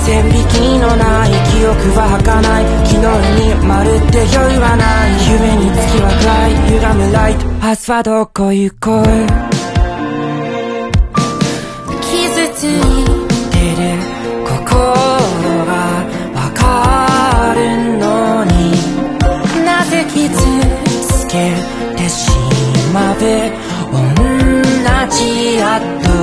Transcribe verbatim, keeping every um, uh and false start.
線引きのない記憶は儚い。昨日にまるで余裕はない。夢に月は暗い歪むライト。明日はどこ行こう。